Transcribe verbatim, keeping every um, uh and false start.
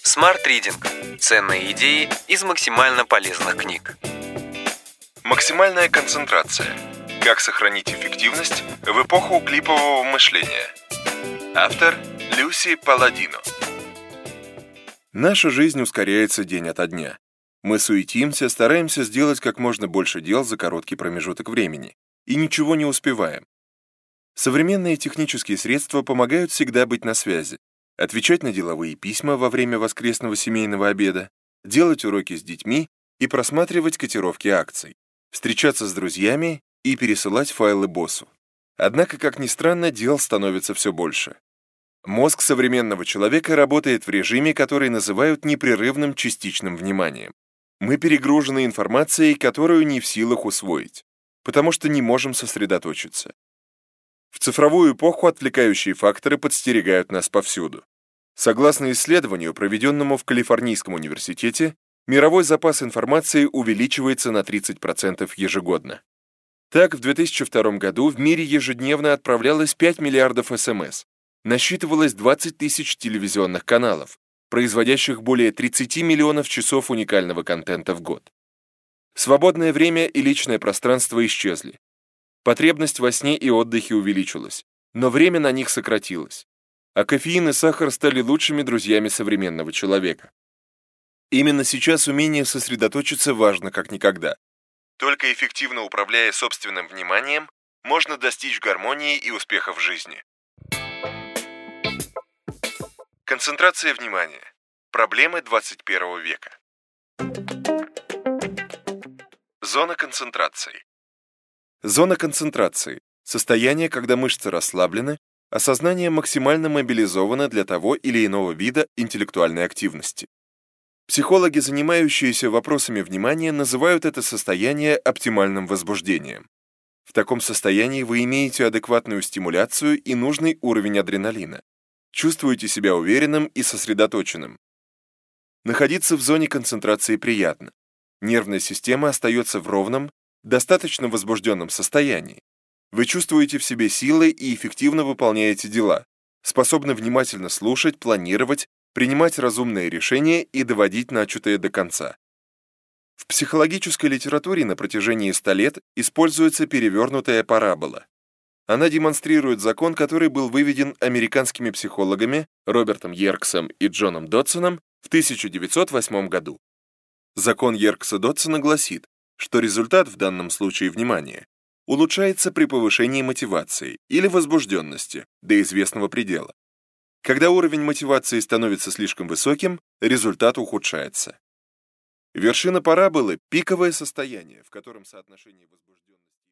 Smart Reading. Ценные идеи из максимально полезных книг. Максимальная концентрация. Как сохранить эффективность в эпоху клипового мышления. Автор Люси Паладино. Наша жизнь ускоряется день ото дня. Мы суетимся, стараемся сделать как можно больше дел за короткий промежуток времени. И ничего не успеваем. Современные технические средства помогают всегда быть на связи, отвечать на деловые письма во время воскресного семейного обеда, делать уроки с детьми и просматривать котировки акций, встречаться с друзьями и пересылать файлы боссу. Однако, как ни странно, дел становится все больше. Мозг современного человека работает в режиме, который называют непрерывным частичным вниманием. Мы перегружены информацией, которую не в силах усвоить, потому что не можем сосредоточиться. В цифровую эпоху отвлекающие факторы подстерегают нас повсюду. Согласно исследованию, проведенному в Калифорнийском университете, мировой запас информации увеличивается на тридцать процентов ежегодно. Так, в две тысячи втором году в мире ежедневно отправлялось пять миллиардов эс эм эс, насчитывалось двадцать тысяч телевизионных каналов, производящих более тридцати миллионов часов уникального контента в год. Свободное время и личное пространство исчезли. Потребность во сне и отдыхе увеличилась, но время на них сократилось. А кофеин и сахар стали лучшими друзьями современного человека. Именно сейчас умение сосредоточиться важно как никогда. Только эффективно управляя собственным вниманием, можно достичь гармонии и успеха в жизни. Концентрация внимания. Проблемы двадцать первого века. Зона концентрации. Зона концентрации – состояние, когда мышцы расслаблены, а сознание максимально мобилизовано для того или иного вида интеллектуальной активности. Психологи, занимающиеся вопросами внимания, называют это состояние оптимальным возбуждением. В таком состоянии вы имеете адекватную стимуляцию и нужный уровень адреналина. Чувствуете себя уверенным и сосредоточенным. Находиться в зоне концентрации приятно. Нервная система остается в ровном, достаточно возбужденном состоянии. Вы чувствуете в себе силы и эффективно выполняете дела, способны внимательно слушать, планировать, принимать разумные решения и доводить начатое до конца. В психологической литературе на протяжении ста лет используется перевернутая парабола. Она демонстрирует закон, который был выведен американскими психологами Робертом Йерксом и Джоном Додсоном в тысяча девятьсот восьмом году. Закон Йеркса-Додсона гласит, что результат, в данном случае внимания, улучшается при повышении мотивации или возбужденности до известного предела. Когда уровень мотивации становится слишком высоким, результат ухудшается. Вершина параболы – пиковое состояние, в котором соотношение возбужденности